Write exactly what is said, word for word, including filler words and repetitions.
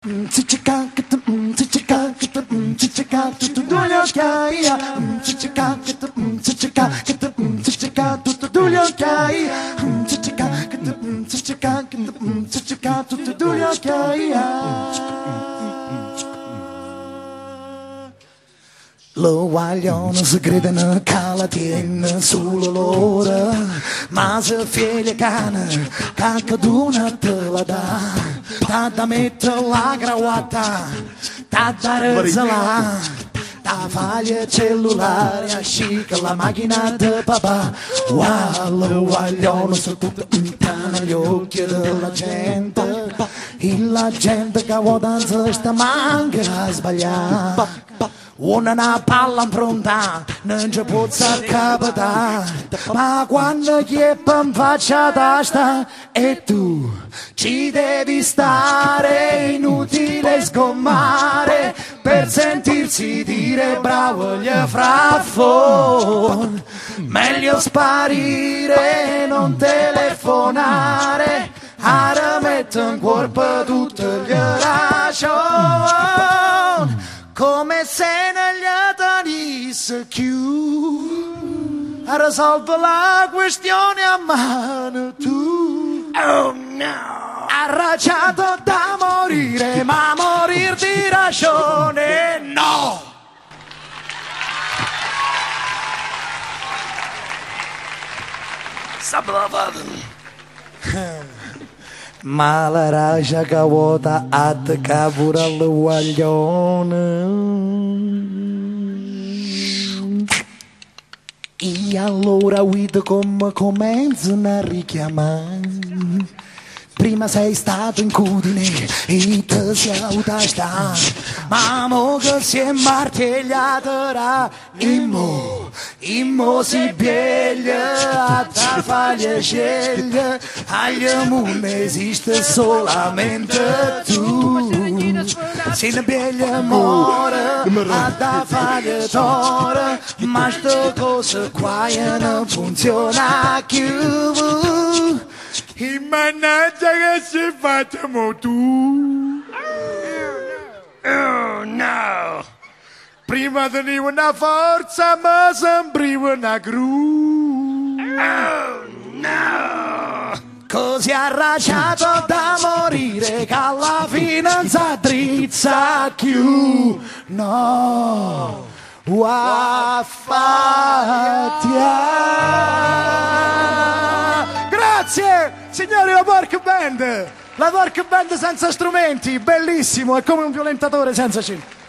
Lo guaglione si credono che la tiene solo loro, ma se figlia cane, che una te la dà, t'ha da mettere la cravatta, t'ha da rezzare, t'ha faglia cellulare, ascica la macchina di papà. Wow, lo guaglione si tutto intana gli occhi della gente, e la gente che vuole danzare sta manca a sbagliare. Una palla pronta non ci può capitare, ma quando chi è in faccia tasta e tu ci devi stare, inutile sgommare per sentirsi dire bravo gli fraffon. Meglio sparire, non telefonare, a metto in corpo tutto gli lascio. Come se negli tenisse più a risolvere la questione a mano tu. Oh no! Arrabbiato da morire, ma morir di ragione no! Ma la raja che vuota attacca pure al guaglione. E allora vedo come cominciano a richiamare. Prima sei stato in cudine e te sei autasta, ma mo che si è martigliata, immo, immo si pieglia, a fargli sceglie, agli mondo esiste solamente tu. Se ne pieglia muore, a fargli tore, ma sta cosa qua non funziona più. E mannaggia che si facciamo tu. Oh no! Prima tenevo una forza ma sembrava una gru. Oh no! Così arrabbiato da morire che alla fine non sa drizza più. No! Waffatia! Grazie! Signori, la Pork Band! La Pork Band senza strumenti, bellissimo, è come un violentatore senza cinta.